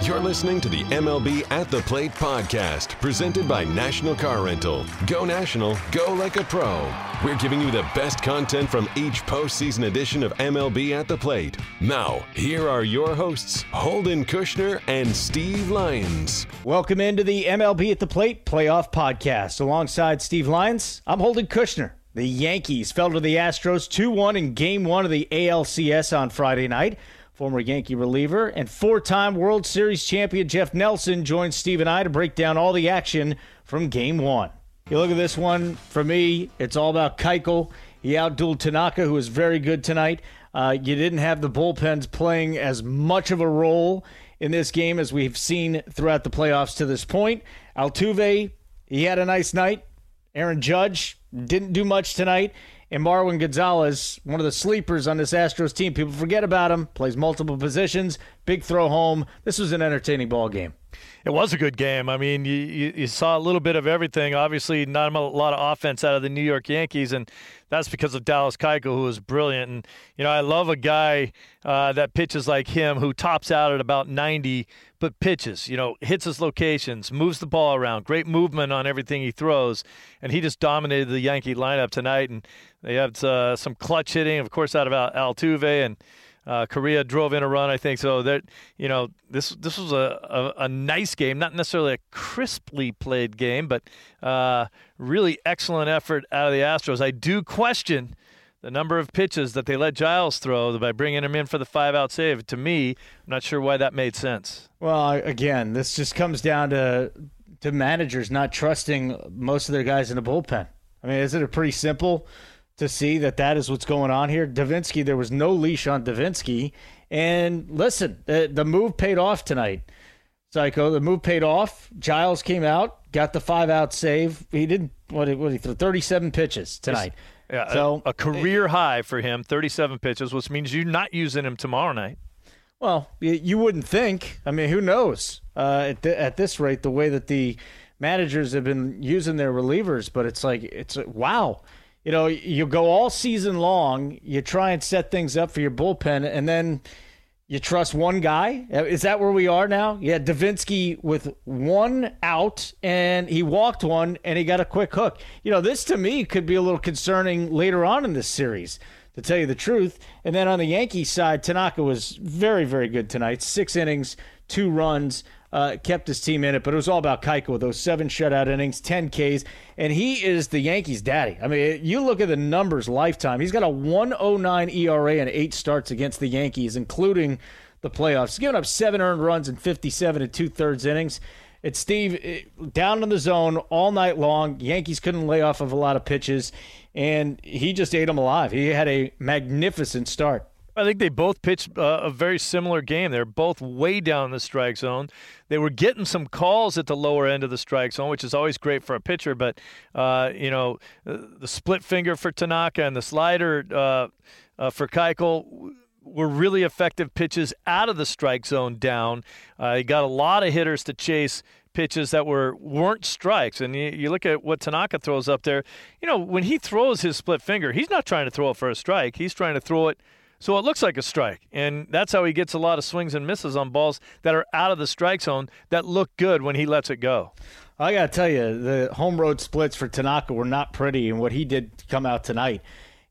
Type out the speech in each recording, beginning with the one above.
You're listening to the MLB At the Plate podcast, presented by National Car Rental. Go National, go like a pro. We're giving you the best content from each postseason edition of MLB At the Plate. Now, here are your hosts, Holden Kushner and Steve Lyons. Welcome into the MLB At the Plate playoff podcast. Alongside Steve Lyons, I'm Holden Kushner. The Yankees fell to the Astros 2-1 in Game 1 of the ALCS on Friday night. Former Yankee reliever and four-time World Series champion Jeff Nelson joins Steve and I to break down all the action from Game 1. You look at this one, for me, it's all about Keuchel. He outdueled Tanaka, who was very good tonight. You didn't have the bullpens playing as much of a role in this game as we've seen throughout the playoffs to this point. Altuve, he had a nice night. Aaron Judge didn't do much tonight. And Marwin Gonzalez, one of the sleepers on this Astros team. People forget about him. Plays multiple positions. Big throw home. This was an entertaining ball game. It was a good game. I mean, you saw a little bit of everything. Obviously, not a lot of offense out of the New York Yankees, and that's because of Dallas Keuchel, who was brilliant. And, you know, I love a guy that pitches like him, who tops out at about 90, but pitches, you know, hits his locations, moves the ball around, great movement on everything he throws. And he just dominated the Yankee lineup tonight. And they had some clutch hitting, of course, out of Altuve, and Correa drove in a run, I think. So that, you know, this was a nice game, not necessarily a crisply played game, but really excellent effort out of the Astros. I do question the number of pitches that they let Giles throw by bringing him in for the 5-out save. To me, I'm not sure why that made sense. Well, again, this just comes down to managers not trusting most of their guys in the bullpen. I mean, isn't it pretty simple to see that is what's going on here? Davinsky, there was no leash on Davinsky. And listen, the move paid off tonight. Psycho, the move paid off. Giles came out, got the 5-out save. He didn't, he threw 37 pitches tonight. Yeah, so a career high for him, 37 pitches, which means you're not using him tomorrow night. Well, you wouldn't think. I mean, who knows at this rate, the way that the managers have been using their relievers, but it's wow. You know, you go all season long, you try and set things up for your bullpen, and then you trust one guy? Is that where we are now? Yeah, Davinsky with 1 out, and he walked one, and he got a quick hook. You know, this to me could be a little concerning later on in this series, to tell you the truth. And then on the Yankees side, Tanaka was very, very good tonight. 6 innings, 2 runs. Kept his team in it, but it was all about Keuchel, those 7 shutout innings, 10 Ks, and he is the Yankees' daddy. I mean, you look at the numbers lifetime. He's got a 1.09 ERA and 8 starts against the Yankees, including the playoffs. He's given up 7 earned runs in 57 and 2/3 innings. It's Steve down in the zone all night long. Yankees couldn't lay off of a lot of pitches, and he just ate them alive. He had a magnificent start. I think they both pitched a very similar game. They're both way down the strike zone. They were getting some calls at the lower end of the strike zone, which is always great for a pitcher. But, you know, the split finger for Tanaka and the slider for Keuchel were really effective pitches out of the strike zone down. He got a lot of hitters to chase pitches that weren't strikes. And you look at what Tanaka throws up there. You know, when he throws his split finger, he's not trying to throw it for a strike. He's trying to throw it so it looks like a strike, and that's how he gets a lot of swings and misses on balls that are out of the strike zone that look good when he lets it go. I got to tell you, the home road splits for Tanaka were not pretty, and what he did come out tonight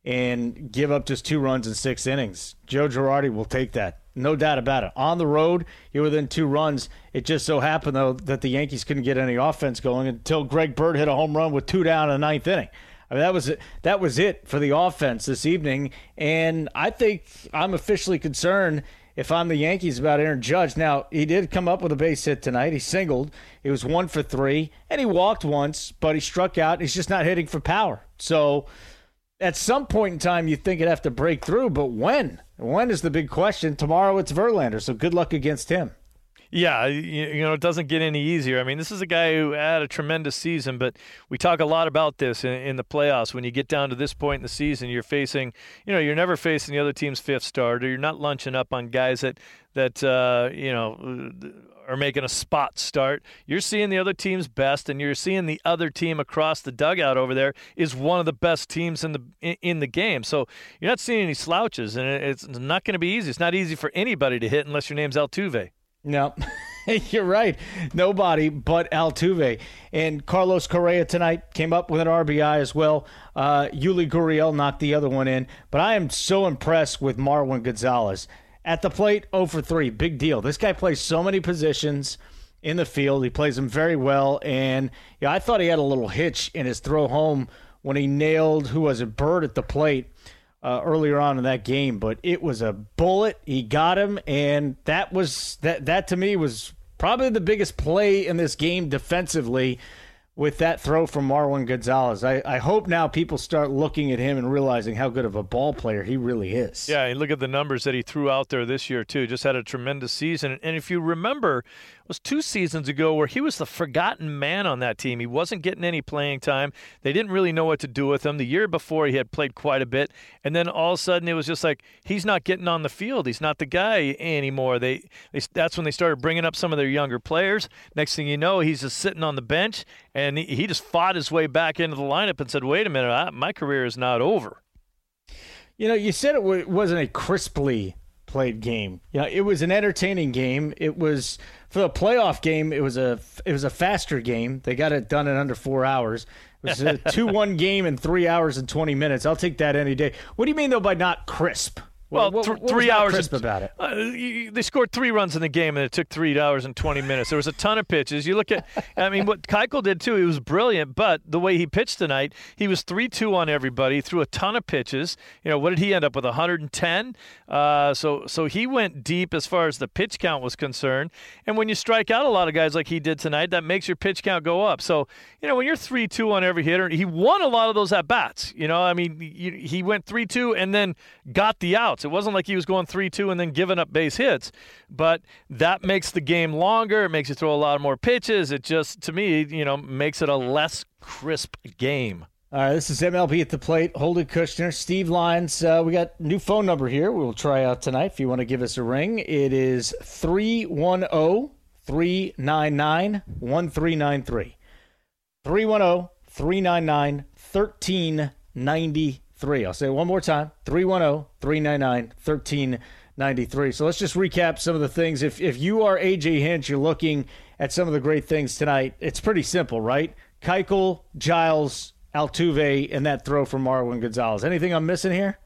and give up just 2 runs in 6 innings. Joe Girardi will take that, no doubt about it. On the road, you're within 2 runs. It just so happened, though, that the Yankees couldn't get any offense going until Greg Bird hit a home run with 2 down in the 9th inning. I mean, that was it for the offense this evening, and I think I'm officially concerned if I'm the Yankees about Aaron Judge. Now, he did come up with a base hit tonight. He singled. He was 1 for 3, and he walked once, but he struck out. He's just not hitting for power. So at some point in time, you think it'd have to break through, but when? When is the big question. Tomorrow it's Verlander, so good luck against him. Yeah, you know, it doesn't get any easier. I mean, this is a guy who had a tremendous season, but we talk a lot about this in the playoffs. When you get down to this point in the season, you're facing, you know, you're never facing the other team's 5th starter. You're not lunching up on guys that you know, are making a spot start. You're seeing the other team's best, and you're seeing the other team across the dugout over there is one of the best teams in the game. So you're not seeing any slouches, and it's not going to be easy. It's not easy for anybody to hit unless your name's Altuve. No, You're right. Nobody but Altuve. And Carlos Correa tonight came up with an RBI as well. Yuli Gurriel knocked the other one in. But I am so impressed with Marwin Gonzalez. At the plate, 0 for 3. Big deal. This guy plays so many positions in the field. He plays them very well. And I thought he had a little hitch in his throw home when he nailed, Bird at the plate earlier on in that game. But it was a bullet. He got him. And that to me was probably the biggest play in this game defensively with that throw from Marwin Gonzalez. I hope now people start looking at him and realizing how good of a ball player he really is. Yeah, and look at the numbers that he threw out there this year, too. Just had a tremendous season. And if you remember, it was 2 seasons ago where he was the forgotten man on that team. He wasn't getting any playing time. They didn't really know what to do with him. The year before, he had played quite a bit. And then all of a sudden, it was just like, he's not getting on the field. He's not the guy anymore. That's when they started bringing up some of their younger players. Next thing you know, he's just sitting on the bench, and he just fought his way back into the lineup and said, wait a minute, my career is not over. You said it wasn't a crisply played game. It was an entertaining game. It was, for the playoff game, it was a faster game. They got it done in under 4 hours. It was a 2-1 game in 3 hours and 20 minutes. I'll take that any day. What do you mean, though, by not crisp? Well, what 3 hours crisp about it? They scored 3 runs in the game, and it took 3 hours and 20 minutes. There was a ton of pitches. You look at, what Keuchel did too. He was brilliant, but the way he pitched tonight, he was 3-2 on everybody. He threw a ton of pitches. What did he end up with? 110. So he went deep as far as the pitch count was concerned. And when you strike out a lot of guys like he did tonight, that makes your pitch count go up. So when you're 3-2 on every hitter, he won a lot of those at bats. He went 3-2 and then got the out. It wasn't like he was going 3-2 and then giving up base hits, but that makes the game longer. It makes you throw a lot more pitches. It just, to me, makes it a less crisp game. All right, this is MLB at the Plate. Holden Kushner, Steve Lyons. We got a new phone number here we'll try out tonight if you want to give us a ring. It is 310-399-1393. 310-399-1393. I'll say it one more time, 310-399-1393. So let's just recap some of the things. If you are A.J. Hinch, you're looking at some of the great things tonight. It's pretty simple, right? Keuchel, Giles, Altuve, and that throw from Marwin Gonzalez. Anything I'm missing here?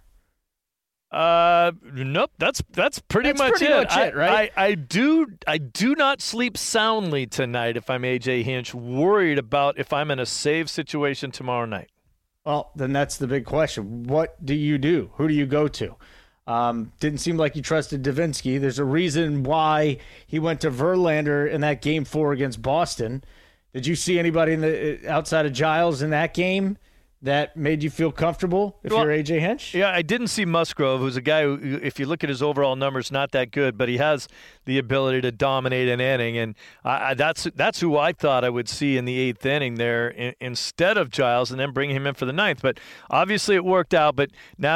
Nope. That's pretty much it, right? I do not sleep soundly tonight if I'm A.J. Hinch, worried about if I'm in a save situation tomorrow night. Well, then that's the big question. What do you do? Who do you go to? Didn't seem like you trusted Davinsky. There's a reason why he went to Verlander in that Game 4 against Boston. Did you see anybody outside of Giles in that game that made you feel comfortable if you're A.J. Hinch? Yeah, I didn't see Musgrove, who's a guy who, if you look at his overall numbers, not that good, but he has the ability to dominate an inning, and that's who I thought I would see in the 8th inning there instead of Giles, and then bring him in for the 9th. But obviously it worked out, but now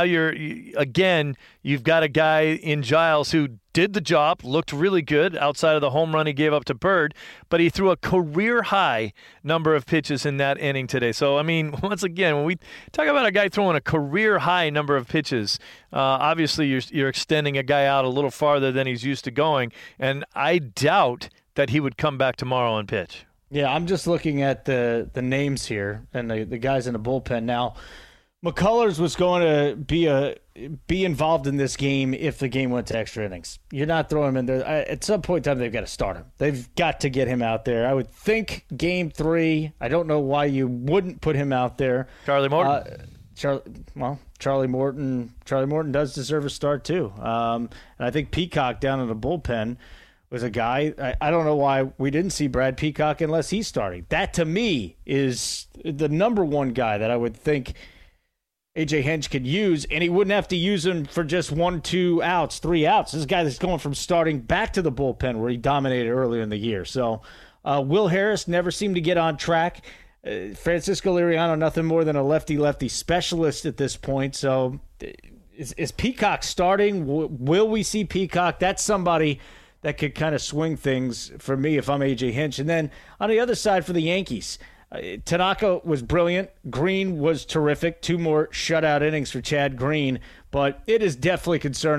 you've got a guy in Giles who did the job, looked really good outside of the home run he gave up to Bird, but he threw a career-high number of pitches in that inning today. So, once again, when we talk about a guy throwing a career-high number of pitches, obviously you're extending a guy out a little farther than he's used to going, and I doubt that he would come back tomorrow and pitch. Yeah, I'm just looking at the names here and the guys in the bullpen now. McCullers was going to be involved in this game if the game went to extra innings. You're not throwing him in there. At some point in time, they've got to start him. They've got to get him out there. I would think Game 3, I don't know why you wouldn't put him out there. Charlie Morton? Charlie Morton does deserve a start too. And I think Peacock down in the bullpen was a guy. I don't know why we didn't see Brad Peacock unless he's starting. That, to me, is the number one guy that I would think A.J. Hinch could use, and he wouldn't have to use him for just 1, 2 outs, 3 outs. This is a guy that's going from starting back to the bullpen where he dominated earlier in the year. So Will Harris never seemed to get on track. Francisco Liriano, nothing more than a lefty-lefty specialist at this point. So is Peacock starting? Will we see Peacock? That's somebody that could kind of swing things for me if I'm A.J. Hinch. And then on the other side for the Yankees, Tanaka was brilliant. Green was terrific. 2 more shutout innings for Chad Green. But it is definitely concerning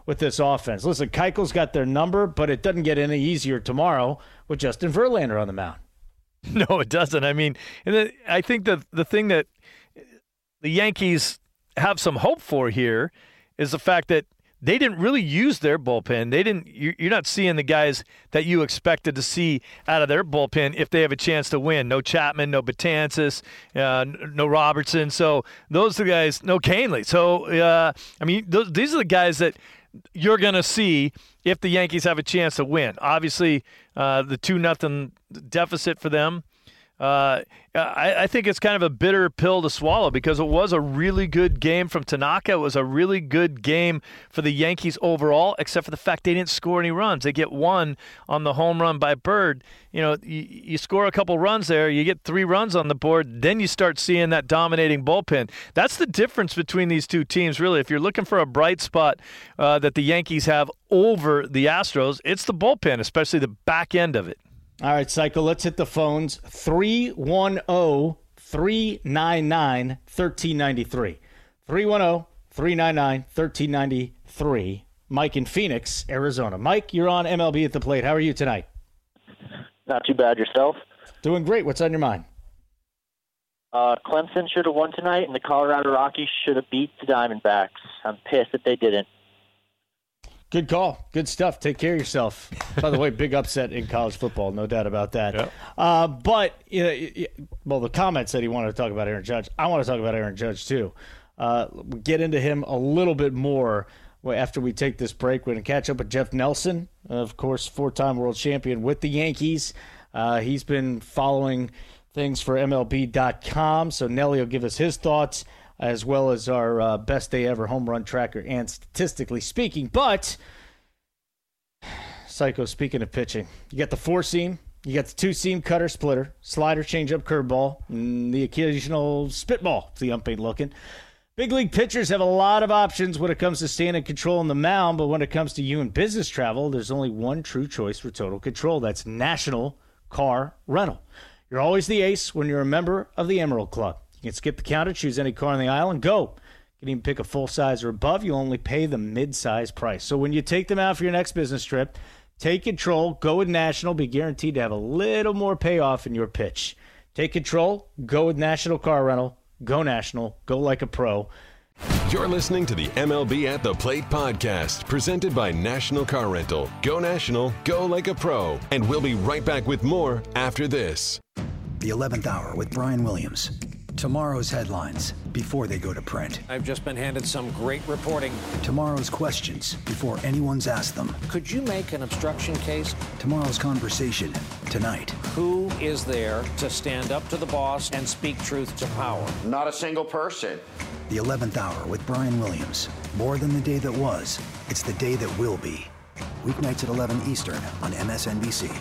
with this offense. Listen, Keuchel's got their number, but it doesn't get any easier tomorrow with Justin Verlander on the mound. No, it doesn't. I mean, I think the thing that the Yankees have some hope for here is the fact that they didn't really use their bullpen. You're not seeing the guys that you expected to see out of their bullpen if they have a chance to win. No Chapman, no Betances, no Robertson. So those are the guys. No Canely. So I mean, these are the guys that you're going to see if the Yankees have a chance to win. Obviously, the 2-0 deficit for them. I think it's kind of a bitter pill to swallow because it was a really good game from Tanaka. It was a really good game for the Yankees overall, except for the fact they didn't score any runs. They get one on the home run by Bird. You know, you score a couple runs there, you get 3 runs on the board, then you start seeing that dominating bullpen. That's the difference between these two teams, really. If you're looking for a bright spot that the Yankees have over the Astros, it's the bullpen, especially the back end of it. All right, Psycho, let's hit the phones. 310-399-1393. 310-399-1393. Mike in Phoenix, Arizona. Mike, you're on MLB at the Plate. How are you tonight? Not too bad. Yourself? Doing great. What's on your mind? Clemson should have won tonight, and the Colorado Rockies should have beat the Diamondbacks. I'm pissed that they didn't. Good call. Good stuff. Take care of yourself. By the way, big upset in college football, no doubt about that. Yep. But, the comment said he wanted to talk about Aaron Judge. I want to talk about Aaron Judge, too. We'll get into him a little bit more after we take this break. We're going to catch up with Jeff Nelson, of course, 4-time world champion with the Yankees. He's been following things for MLB.com, so Nelly will give us his thoughts, as well as our best day ever home run tracker and statistically speaking. But, Psycho, speaking of pitching, you got the 4-seam, you got the 2-seam cutter splitter, slider, changeup, curveball, and the occasional spitball, if the ump ain't looking. Big league pitchers have a lot of options when it comes to staying in control on the mound, but when it comes to you and business travel, there's only one true choice for total control. That's National Car Rental. You're always the ace when you're a member of the Emerald Club. You can skip the counter, choose any car on the aisle, and go. You can even pick a full size or above. You'll only pay the mid-size price. So when you take them out for your next business trip, take control, go with National, be guaranteed to have a little more payoff in your pitch. Take control, go with National Car Rental, go National, go like a pro. You're listening to the MLB at the Plate podcast, presented by National Car Rental. Go National, go like a pro. And we'll be right back with more after this. The 11th Hour with Brian Williams. Tomorrow's headlines before they go to print. I've just been handed some great reporting. Tomorrow's questions before anyone's asked them. Could you make an obstruction case? Tomorrow's conversation tonight. Who is there to stand up to the boss and speak truth to power? Not a single person. The 11th Hour with Brian Williams. More than the day that was, it's the day that will be. Weeknights at 11 Eastern on MSNBC.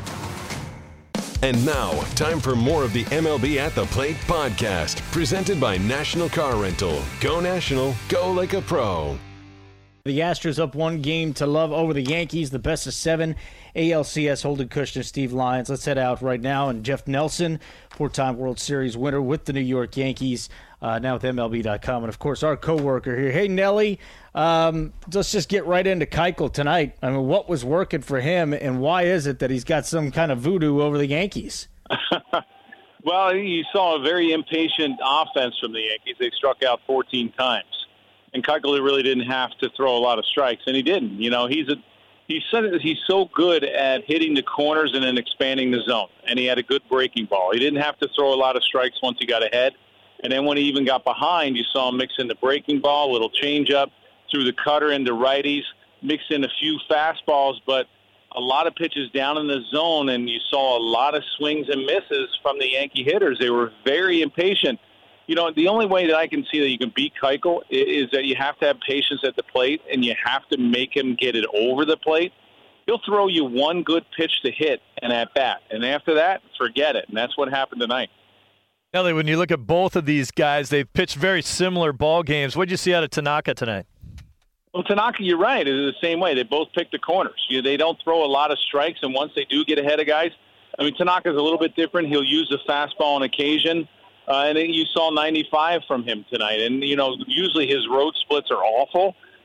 And now, time for more of the MLB at the Plate podcast, presented by National Car Rental. Go National, go like a pro. The Astros up 1-0 over the Yankees, the best of 7. ALCS, Holden Kushner, Steve Lyons. Let's head out right now. And Jeff Nelson, 4-time World Series winner with the New York Yankees, now with MLB.com. And, of course, our co-worker here. Hey, Nelly, let's just get right into Keuchel tonight. I mean, what was working for him, and why is it that he's got some kind of voodoo over the Yankees? Well, you saw a very impatient offense from the Yankees. They struck out 14 times. And Keuchel really didn't have to throw a lot of strikes, and he didn't. You know, he's so good at hitting the corners and then expanding the zone, and he had a good breaking ball. He didn't have to throw a lot of strikes once he got ahead. And then when he even got behind, you saw him mix in the breaking ball, a little changeup, threw the cutter into righties, mixed in a few fastballs, but a lot of pitches down in the zone, and you saw a lot of swings and misses from the Yankee hitters. They were very impatient. You know, the only way that I can see that you can beat Keuchel is that you have to have patience at the plate, and you have to make him get it over the plate. He'll throw you one good pitch to hit and at bat, and after that, forget it. And that's what happened tonight. Nelly, when you look at both of these guys, they've pitched very similar ball games. What did you see out of Tanaka tonight? Well, Tanaka, you're right. It's the same way. They both pick the corners. They don't throw a lot of strikes, and once they do get ahead of guys, I mean, Tanaka's a little bit different. He'll use the fastball on occasion. And you saw 95 from him tonight. And, you know, usually his road splits are awful.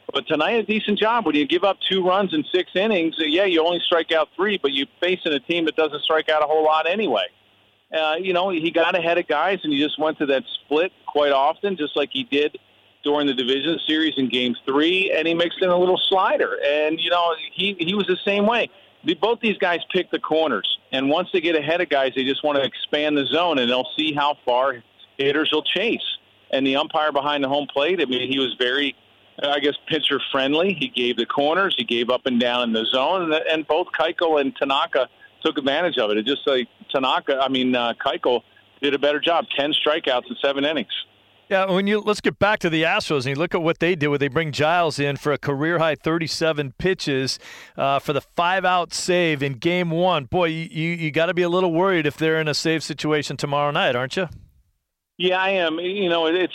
But tonight, a decent job. When you give up 2 runs in 6 innings, you only strike out 3, but you're facing a team that doesn't strike out a whole lot anyway. He got ahead of guys, and he just went to that split quite often, just like he did during the division series in Game 3, and he mixed in a little slider. And, he was the same way. Both these guys pick the corners, and once they get ahead of guys, they just want to expand the zone, and they'll see how far hitters will chase. And the umpire behind the home plate, he was very, pitcher friendly. He gave the corners, he gave up and down in the zone, and both Keuchel and Tanaka took advantage of it. It just like Keuchel did a better job, 10 strikeouts in 7 innings. Yeah, let's get back to the Astros and you look at what they did. Where they bring Giles in for a career-high 37 pitches for the 5-out save in Game 1. Boy, you got to be a little worried if they're in a save situation tomorrow night, aren't you? Yeah, I am. A.J.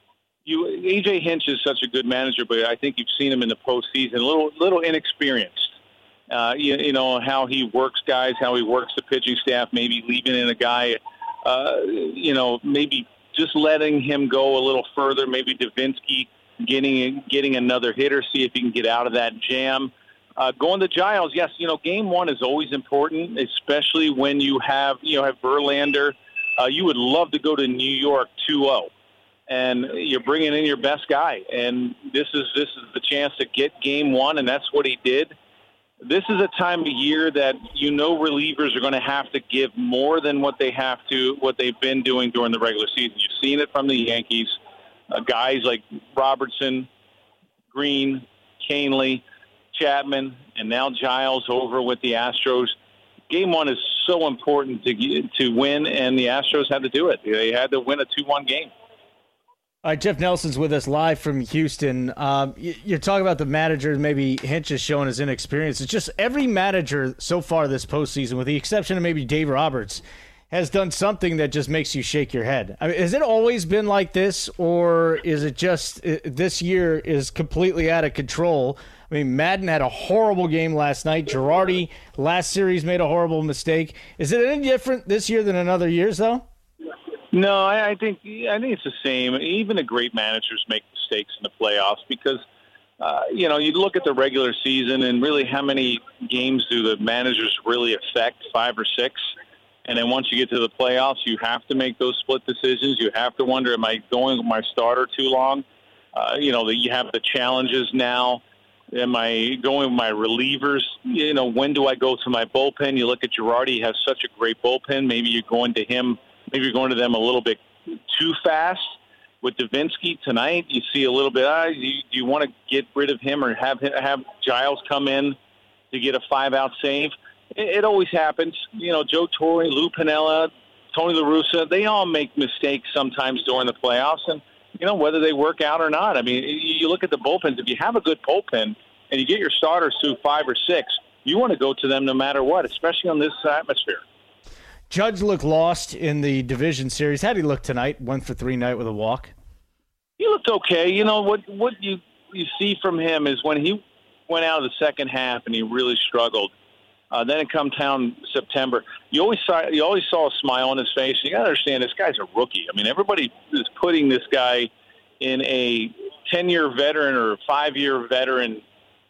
Hinch is such a good manager, but I think you've seen him in the postseason, a little inexperienced. How he works guys, how he works the pitching staff, maybe leaving in a guy, maybe just letting him go a little further, maybe Davinsky getting another hitter, see if he can get out of that jam. Going to Giles, yes, Game 1 is always important, especially when you have Verlander. You would love to go to New York 2-0, and you're bringing in your best guy, and this is the chance to get Game 1, and that's what he did. This is a time of year that relievers are going to have to give more than what they've been doing during the regular season. You've seen it from the Yankees, guys like Robertson, Green, Canely, Chapman, and now Giles over with the Astros. Game 1 is so important to win, and the Astros had to do it. They had to win a 2-1 game. All right, Jeff Nelson's with us live from Houston. You're talking about the managers, maybe Hinch is showing his inexperience. It's just every manager so far this postseason, with the exception of maybe Dave Roberts, has done something that just makes you shake your head. I mean, has it always been like this, or is it just this year is completely out of control? I mean, Madden had a horrible game last night. Girardi last series made a horrible mistake. Is it any different this year than in other years, though? No, I think it's the same. Even the great managers make mistakes in the playoffs because, you look at the regular season and really how many games do the managers really affect, 5 or 6? And then once you get to the playoffs, you have to make those split decisions. You have to wonder, am I going with my starter too long? You have the challenges now. Am I going with my relievers? When do I go to my bullpen? You look at Girardi, he has such a great bullpen. Maybe you're going to him. Maybe you're going to them a little bit too fast. With Davinsky tonight, you see a little bit, do you want to get rid of him or have Giles come in to get a 5-out save? It always happens. Joe Torre, Lou Piniella, Tony La Russa, they all make mistakes sometimes during the playoffs, and, whether they work out or not. I mean, you look at the bullpens. If you have a good bullpen and you get your starters to 5 or 6, you want to go to them no matter what, especially on this atmosphere. Judge looked lost in the division series. How did he look tonight? 1 for 3 night with a walk. He looked okay. What you see from him is when he went out of the second half and he really struggled. Then it come down September. You always saw a smile on his face. You got to understand this guy's a rookie. I mean, everybody is putting this guy in a 10-year veteran or 5-year veteran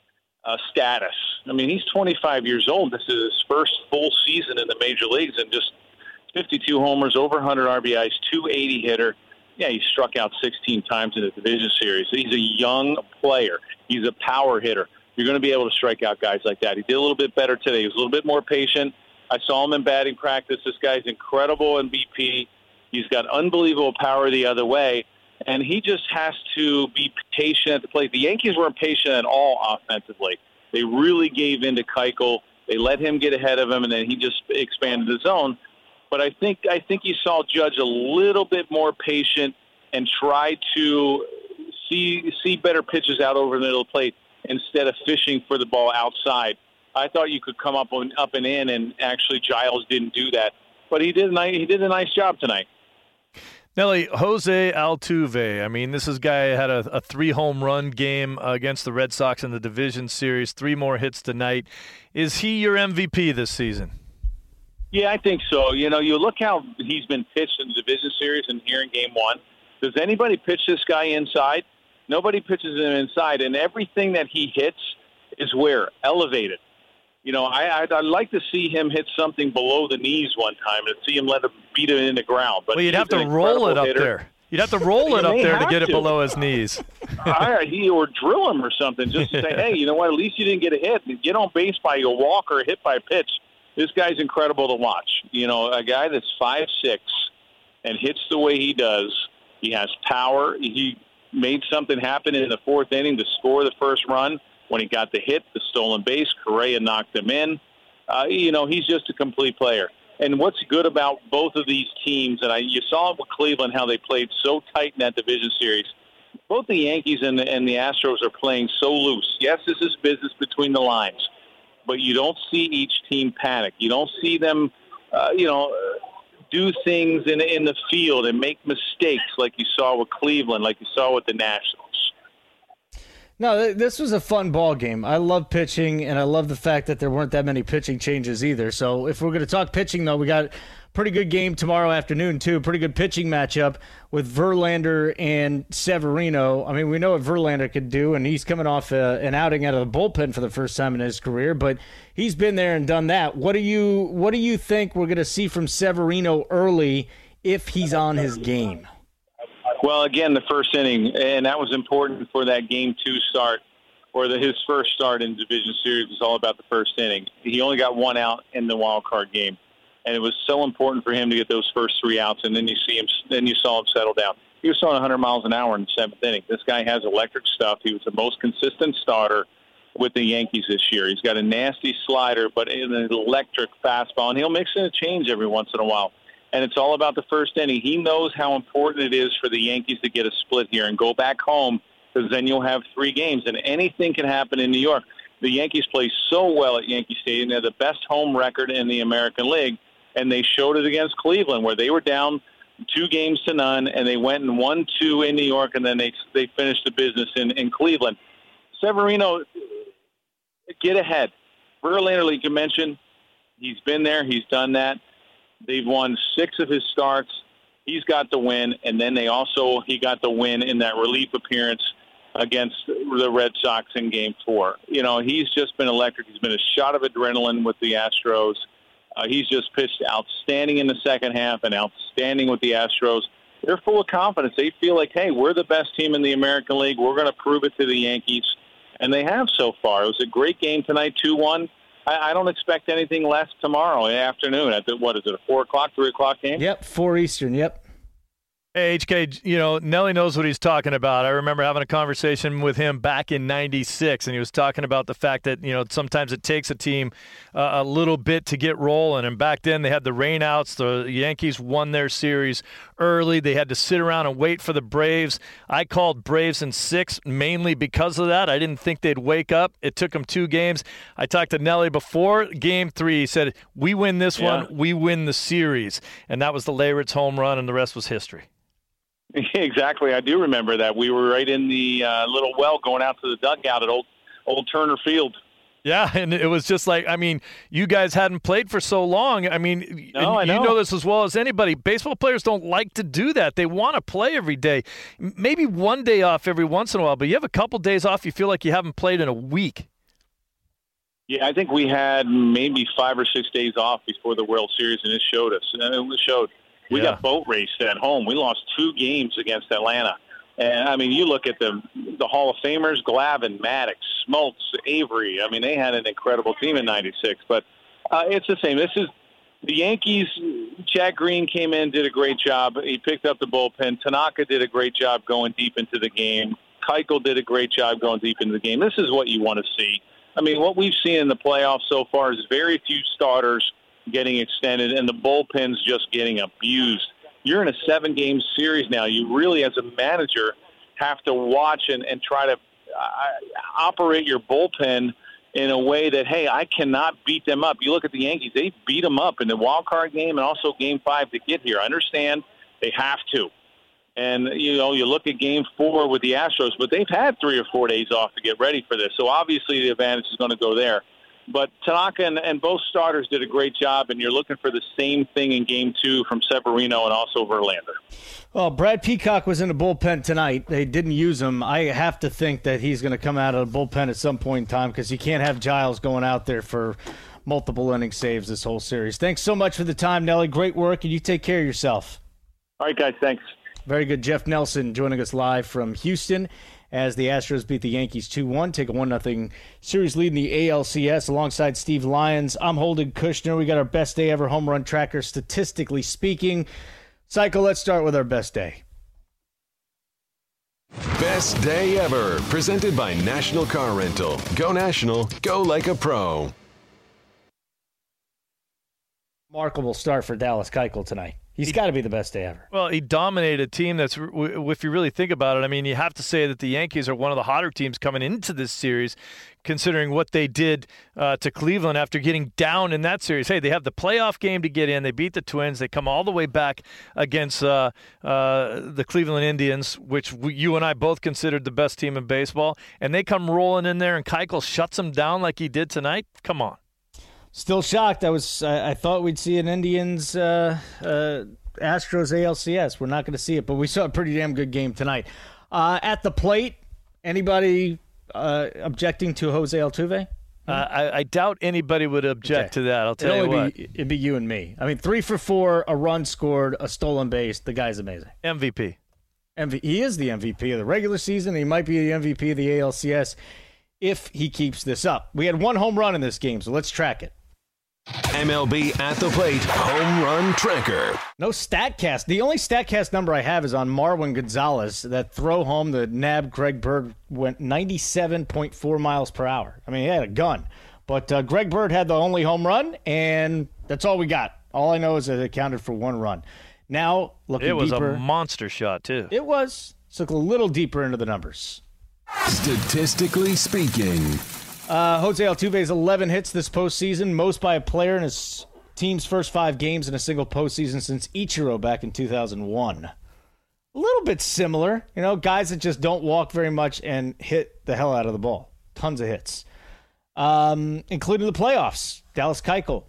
status. I mean, he's 25 years old. This is his first full season in the major leagues, and just 52 homers, over 100 RBIs, 280 hitter. Yeah, he struck out 16 times in the division series. He's a young player. He's a power hitter. You're going to be able to strike out guys like that. He did a little bit better today. He was a little bit more patient. I saw him in batting practice. This guy's incredible in BP. He's got unbelievable power the other way, and he just has to be patient at the plate. The Yankees weren't patient at all offensively. They really gave in to Keuchel. They let him get ahead of him, and then he just expanded the zone. But I think you saw Judge a little bit more patient and try to see better pitches out over the middle of the plate instead of fishing for the ball outside. I thought you could come up and in, and actually Giles didn't do that. But he did a nice job tonight. Nelly, Jose Altuve, I mean, this guy had a 3-home run game against the Red Sox in the division series, 3 more hits tonight. Is he your MVP this season? Yeah, I think so. You look how he's been pitched in the division series and here in Game 1. Does anybody pitch this guy inside? Nobody pitches him inside, and everything that he hits is elevated. You know, I'd like to see him hit something below the knees one time and see him beat it in the ground. But you'd have to roll it up there. You'd have to roll it up there to get it below his knees. Or drill him or something, just to say, hey, you know what? At least you didn't get a hit. Get on base by a walk or a hit by a pitch. This guy's incredible to watch. You know, a guy that's 5'6" and hits the way he does. He has power. He made something happen in the fourth inning to score the first run. When he got the hit, the stolen base, Correa knocked him in. You know, he's just a complete player. And what's good about both of these teams, and you saw it with Cleveland, how they played so tight in that division series. Both the Yankees and the Astros are playing so loose. Yes, this is business between the lines, but you don't see each team panic. You don't see them, do things in the field and make mistakes like you saw with Cleveland, like you saw with the Nationals. No, this was a fun ball game. I love pitching, and I love the fact that there weren't that many pitching changes either. So if we're going to talk pitching, though, we got a pretty good game tomorrow afternoon, too. Pretty good pitching matchup with Verlander and Severino. I mean, we know what Verlander could do, and he's coming off an outing out of the bullpen for the first time in his career, but he's been there and done that. What do you think we're going to see from Severino early if he's on his game? Well, again, the first inning, and that was important for that Game 2 start, or his first start in the Division Series was all about the first inning. He only got one out in the wild card game, and it was so important for him to get those first 3 outs, and then you saw him settle down. He was throwing 100 miles an hour in the seventh inning. This guy has electric stuff. He was the most consistent starter with the Yankees this year. He's got a nasty slider, but an electric fastball, and he'll mix in a change every once in a while. And it's all about the first inning. He knows how important it is for the Yankees to get a split here and go back home, because then you'll have 3 games, and anything can happen in New York. The Yankees play so well at Yankee Stadium. They're the best home record in the American League, and they showed it against Cleveland, where they were down 2-0, and they went and won 2 in New York, and then they finished the business in Cleveland. Severino, get ahead. Verlander, like you mentioned, he's been there. He's done that. They've won 6 of his starts. He's got the win, and then he got the win in that relief appearance against the Red Sox in Game 4. You know, he's just been electric. He's been a shot of adrenaline with the Astros. He's just pitched outstanding in the second half and outstanding with the Astros. They're full of confidence. They feel like, hey, we're the best team in the American League. We're going to prove it to the Yankees, and they have so far. It was a great game tonight, 2-1. I don't expect anything less tomorrow afternoon at what is it, a 4 o'clock, 3 o'clock game? Yep, 4 Eastern, yep. Hey, HK, you know, Nelly knows what he's talking about. I remember having a conversation with him back in '96, and he was talking about the fact that, you know, sometimes it takes a team a little bit to get rolling. And back then they had the rainouts. The Yankees won their series early. They had to sit around and wait for the Braves. I called Braves in 6 mainly because of that. I didn't think they'd wake up. It took them 2 games. I talked to Nelly before Game 3. He said, we win this one, we win the series. And that was the Leyritz home run, and the rest was history. Exactly. I do remember that. We were right in the little well going out to the dugout at old Turner Field. Yeah, and it was just like, I mean, you guys hadn't played for so long. I mean, I know. You know this as well as anybody. Baseball players don't like to do that. They want to play every day. Maybe one day off every once in a while, but you have a couple days off, you feel like you haven't played in a week. Yeah, I think we had maybe 5 or 6 days off before the World Series, and it showed us. We got boat raced at home. We lost 2 games against Atlanta. And, I mean, you look at the Hall of Famers, Glavine, Maddox, Smoltz, Avery. I mean, they had an incredible team in '96. But it's the same. This is the Yankees. Chad Green came in, did a great job. He picked up the bullpen. Tanaka did a great job going deep into the game. Keuchel did a great job going deep into the game. This is what you want to see. I mean, what we've seen in the playoffs so far is very few starters getting extended, and the bullpen's just getting abused. You're in a 7-game series now. You really, as a manager, have to watch and try to operate your bullpen in a way that, hey, I cannot beat them up. You look at the Yankees, they beat them up in the wild card game and also Game 5 to get here. I understand they have to. And, you know, you look at Game 4 with the Astros, but they've had 3 or 4 days off to get ready for this. So obviously the advantage is going to go there. But Tanaka and both starters did a great job, and you're looking for the same thing in Game 2 from Severino and also Verlander. Well, Brad Peacock was in the bullpen tonight. They didn't use him. I have to think that he's going to come out of the bullpen at some point in time because you can't have Giles going out there for multiple inning saves this whole series. Thanks so much for the time, Nelly. Great work, and you take care of yourself. All right, guys. Thanks. Very good. Jeff Nelson joining us live from Houston as the Astros beat the Yankees 2-1, take a 1-0 series lead in the ALCS alongside Steve Lyons. I'm Holden Kushner. We got our best day ever home run tracker, statistically speaking. Cycle, let's start with our best day. Best day ever, presented by National Car Rental. Go National, go like a pro. Remarkable start for Dallas Keuchel tonight. He's got to be the best day ever. Well, he dominated a team that's, if you really think about it, I mean, you have to say that the Yankees are one of the hotter teams coming into this series, considering what they did to Cleveland after getting down in that series. Hey, they have the playoff game to get in. They beat the Twins. They come all the way back against the Cleveland Indians, which you and I both considered the best team in baseball. And they come rolling in there, and Keuchel shuts them down like he did tonight. Come on. Still shocked. I thought we'd see an Indians Astros ALCS. We're not going to see it, but we saw a pretty damn good game tonight. At the plate, anybody objecting to Jose Altuve? I doubt anybody would object to that. I'll tell you what. It'd be you and me. I mean, 3 for 4, a run scored, a stolen base. The guy's amazing. MVP. He is the MVP of the regular season. He might be the MVP of the ALCS if he keeps this up. We had 1 home run in this game, so let's track it. MLB At the Plate Home Run Tracker. No StatCast. The only StatCast number I have is on Marwin Gonzalez. That throw home the nab Greg Bird went 97.4 miles per hour. I mean, he had a gun. But Greg Bird had the only home run, and that's all we got. All I know is that it accounted for 1 run. Now, looking deeper. It was a monster shot, too. It was. Let's look a little deeper into the numbers. Statistically speaking. Jose Altuve's 11 hits this postseason, most by a player in his team's first 5 games in a single postseason since Ichiro back in 2001. A little bit similar, guys that just don't walk very much and hit the hell out of the ball. Tons of hits, including the playoffs. Dallas Keuchel,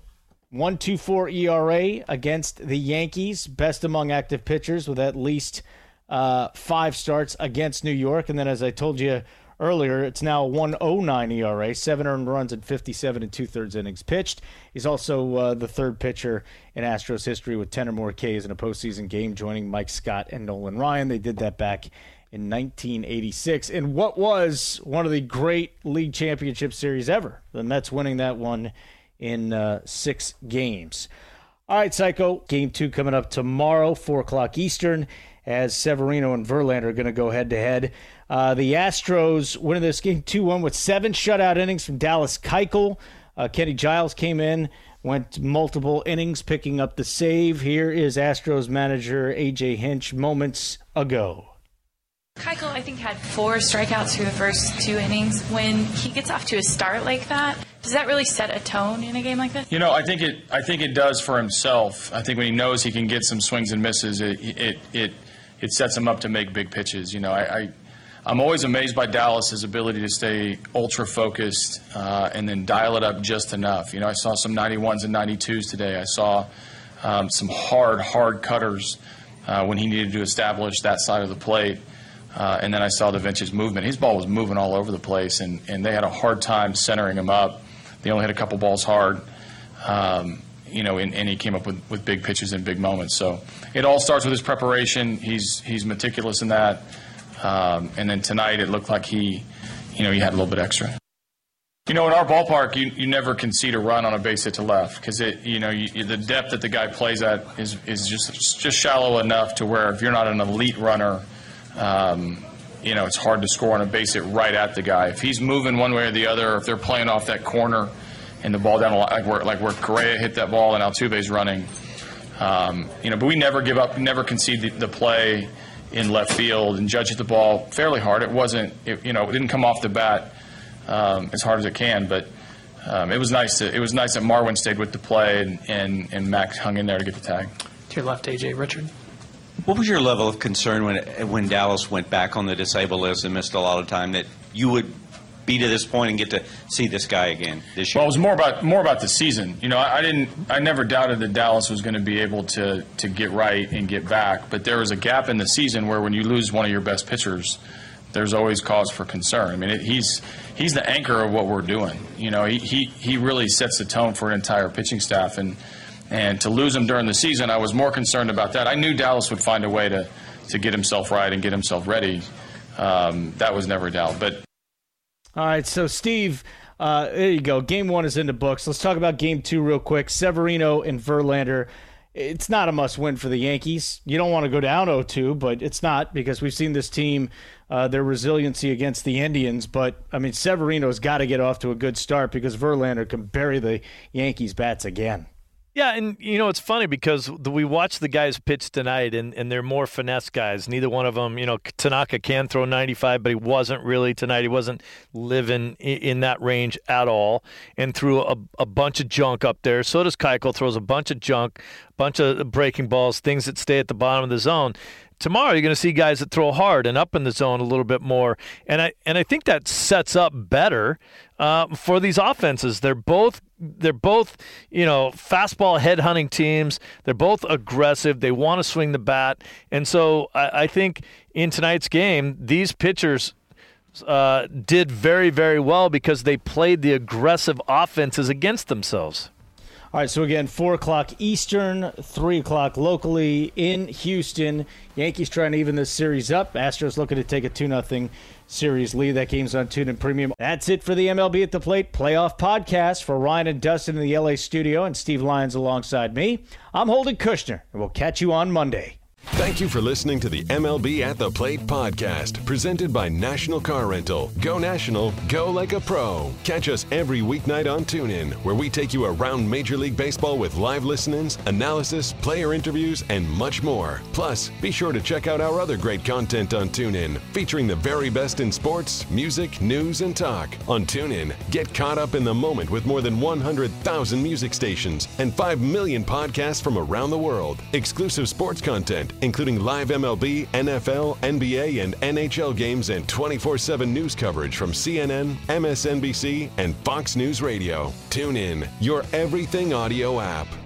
1.24 ERA against the Yankees, best among active pitchers with at least 5 starts against New York. And then, as I told you earlier, it's now 1.09 ERA, 7 earned runs and 57 2/3 innings pitched. He's also the third pitcher in Astros history with 10 or more Ks in a postseason game, joining Mike Scott and Nolan Ryan. They did that back in 1986 in what was one of the great league championship series ever. The Mets winning that one in 6 games. All right, Psycho, Game 2 coming up tomorrow, 4 o'clock Eastern, as Severino and Verlander are going to go head-to-head. The Astros winning this game 2-1 with 7 shutout innings from Dallas Keuchel. Kenny Giles came in, went multiple innings, picking up the save. Here is Astros manager A.J. Hinch moments ago. Keuchel, I think, had 4 strikeouts through the first 2 innings. When he gets off to a start like that, does that really set a tone in a game like this? I think it does for himself. I think when he knows he can get some swings and misses, it sets him up to make big pitches. I'm always amazed by Dallas's ability to stay ultra focused and then dial it up just enough. I saw some 91s and 92s today. I saw some hard cutters when he needed to establish that side of the plate. And then I saw the Vince's movement. His ball was moving all over the place, and they had a hard time centering him up. They only hit a couple balls hard, and he came up with big pitches and big moments. So it all starts with his preparation. He's meticulous in that. And then tonight it looked like he had a little bit extra. In our ballpark, you never concede a run on a base hit to left because the depth that the guy plays at is just shallow enough to where if you're not an elite runner, it's hard to score on a base hit right at the guy. If he's moving one way or the other, if they're playing off that corner and the ball down like where Correa hit that ball and Altuve's running, but we never give up, never concede the play in left field and judge the ball fairly hard. It didn't come off the bat as hard as it can, but it was nice that Marwin stayed with the play and Max hung in there to get the tag. To your left, AJ. Richard. What was your level of concern when Dallas went back on the disabled list and missed a lot of time that you would be to this point and get to see this guy again this year? Well, it was more about the season. You know, I never doubted that Dallas was going to be able to get right and get back, but there was a gap in the season where when you lose one of your best pitchers, there's always cause for concern. I mean, he's the anchor of what we're doing. You know, he really sets the tone for an entire pitching staff, and to lose him during the season, I was more concerned about that. I knew Dallas would find a way to get himself right and get himself ready. That was never a doubt. But all right, so Steve, there you go. Game 1 is in the books. Let's talk about Game 2 real quick. Severino and Verlander. It's not a must-win for the Yankees. You don't want to go down 0-2, but it's not, because we've seen this team, their resiliency against the Indians. But, I mean, Severino's got to get off to a good start because Verlander can bury the Yankees' bats again. Yeah, and, you know, it's funny because we watched the guys pitch tonight, and they're more finesse guys. Neither one of them, you know, Tanaka can throw 95, but he wasn't really tonight. He wasn't living in that range at all and threw a bunch of junk up there. So does Keuchel, throws a bunch of junk, a bunch of breaking balls, things that stay at the bottom of the zone. Tomorrow you're going to see guys that throw hard and up in the zone a little bit more, and I think that sets up better for these offenses. They're both you know, fastball head-hunting teams. They're both aggressive. They want to swing the bat, and so I think in tonight's game these pitchers did very, very well because they played the aggressive offenses against themselves. All right, so again, 4 o'clock Eastern, 3 o'clock locally in Houston. Yankees trying to even this series up. Astros looking to take a 2-0 series lead. That game's on TuneIn Premium. That's it for the MLB at the Plate playoff podcast. For Ryan and Dustin in the LA studio and Steve Lyons alongside me, I'm Holden Kushner, and we'll catch you on Monday. Thank you for listening to the MLB at the Plate podcast, presented by National Car Rental. Go National, go like a pro. Catch us every weeknight on TuneIn, where we take you around Major League Baseball with live listen-ins, analysis, player interviews, and much more. Plus, be sure to check out our other great content on TuneIn, featuring the very best in sports, music, news, and talk. On TuneIn, get caught up in the moment with more than 100,000 music stations and 5 million podcasts from around the world. Exclusive sports content, including live MLB, NFL, NBA, and NHL games, and 24/7 news coverage from CNN, MSNBC, and Fox News Radio. Tune in, your everything audio app.